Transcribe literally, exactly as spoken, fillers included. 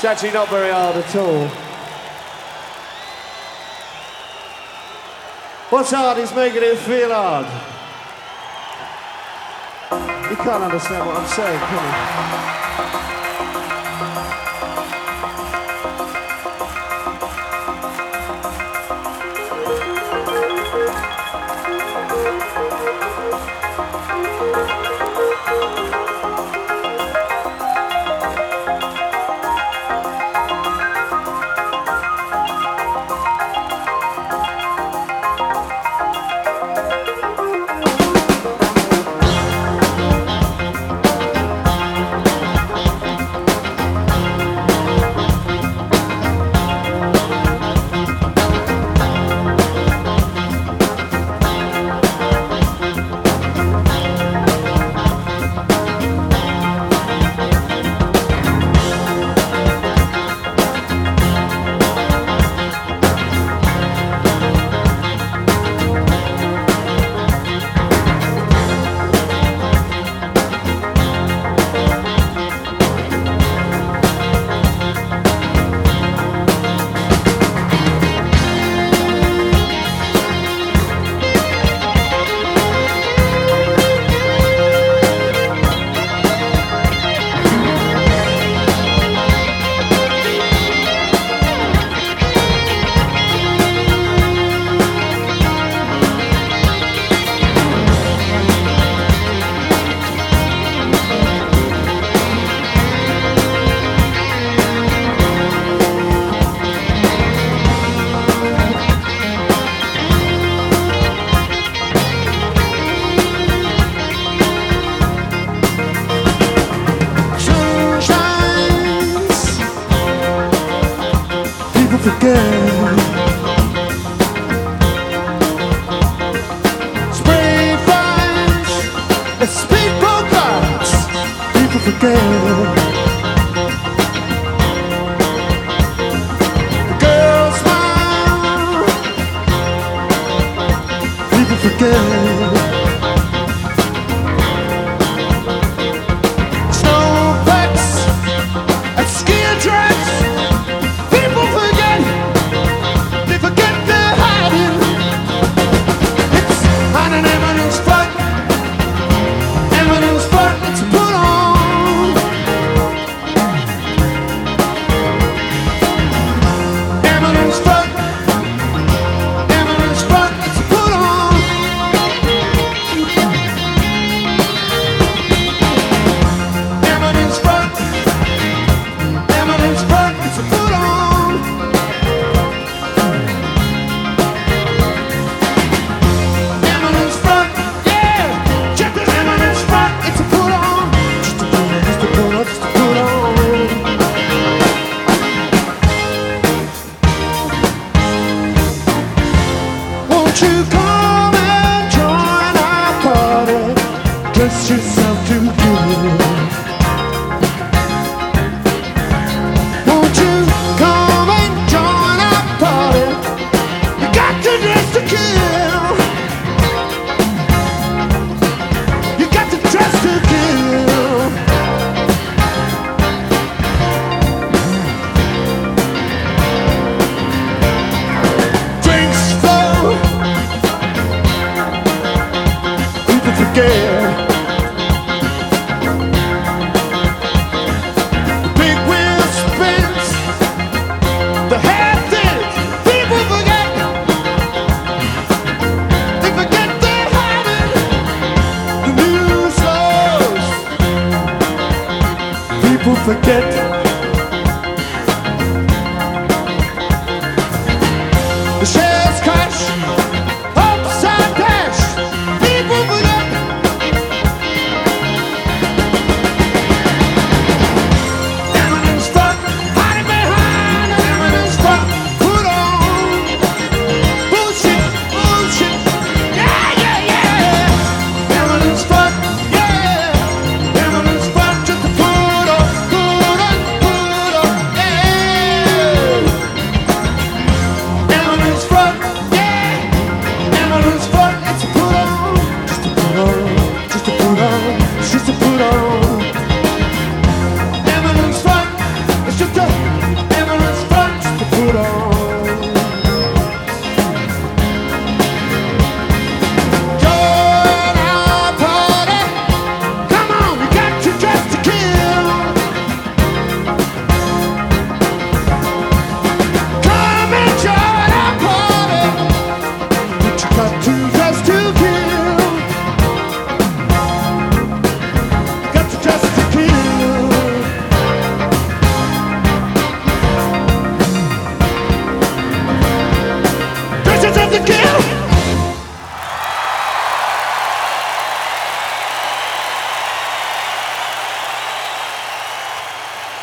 It's actually not very hard at all. What's hard is making it feel hard. You can't understand what I'm saying, can you? Forget. Spray fires, the speedboat guards. People forget. The girls smile. People forget. Snowbacks and ski tracks. People forget. An eminence front, eminence front, it's put on. Eminence front, eminence front, it's put on. Eminence front, eminence front, it's put on. You come and join our party. Dress yourself to good. Won't you come and join our party? You got to dress to kill. You got to dress to kill. Drinks flow. Forget. The big wheel spins. The head thins. People forget. They forget their habit. The news slows. People forget.